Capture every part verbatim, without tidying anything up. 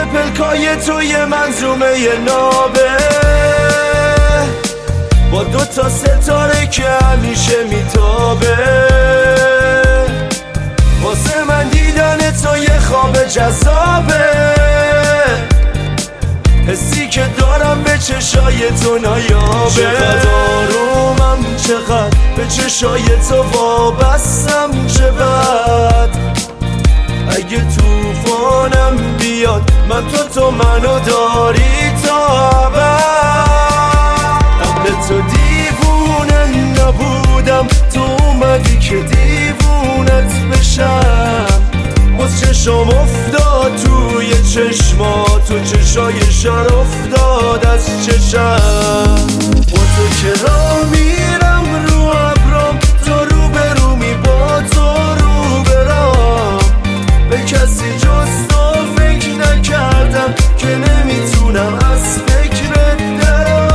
پلکای توی منظومه نابه با دو تا ستاره که همیشه میتابه. واسه من دیدن تو یه خواب جذابه، حسی که دارم به چشای تو نایابه. چقدر آرومم، چقدر به چشای تو وابستم، چه بد اگه توفانم بیاد من تو تو منو داری تا ابد. قبل تو دیوونه نبودم، تو اومدی که دیوونت بشم. باز چشم افتاد توی چشمات، تو چشای شر افتاد از چشم. با تو که را میرم رو ابرام، تو رو به رومی با تو رو برام. به کسی جز تو فکر نکردم که نمیتونم از فکرت درام.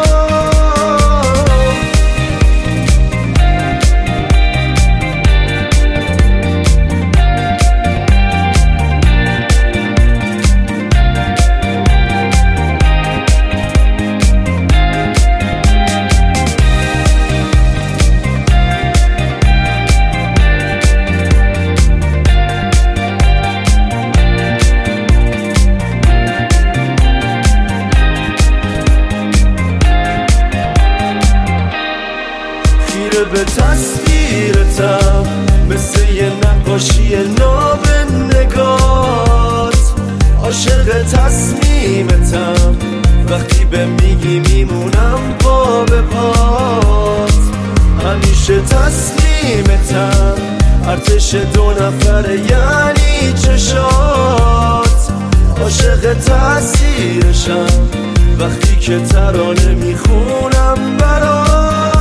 به تصویرتم مثل یه نقاشی ناب نگات، عاشق تصمیمتم وقتی به میگی میمونم پا به پات. همیشه تسلیمتم، ارتش دو نفره یعنی چشات. عاشق تاثیرشم وقتی که ترانه میخونم برات.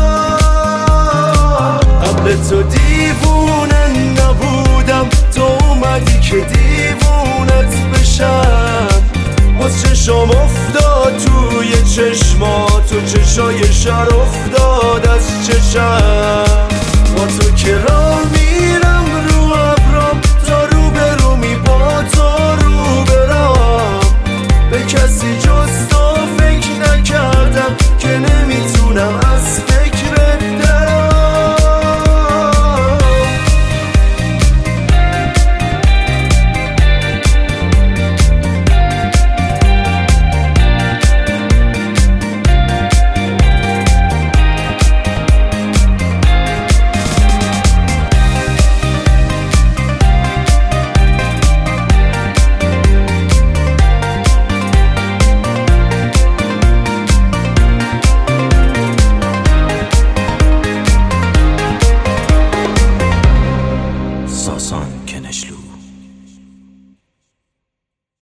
قبل تو دیوونه نبودم، تو اومدی که دیوونت بشم. باز چشم افتاد توی چشمات، تو چشای شر افتاد از چشم.